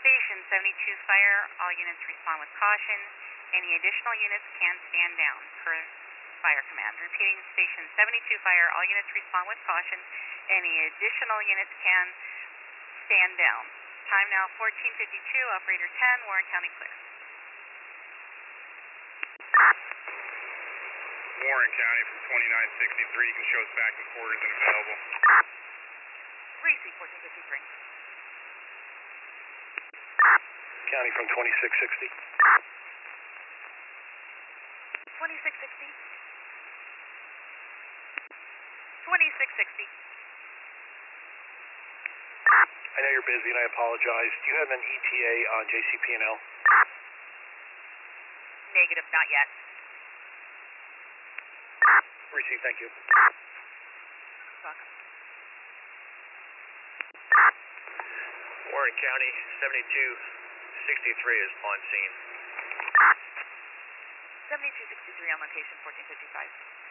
Station 72 fire, all units respond with caution. Any additional units can stand down, per fire command. Repeating, Station 72 fire, all units respond with caution. Any additional units can stand down. Time now 14:52, operator 10, Warren County clear. Warren County from 2963, you can show us back and quarters and available. Receive 14:53. County from 2660. 2660. 2660. I know you're busy and I apologize. Do you have an ETA on JCP&L? Negative, not yet. Receive, thank you. Welcome. Warren County, 7263 is on scene. 7263 on location, 14:55.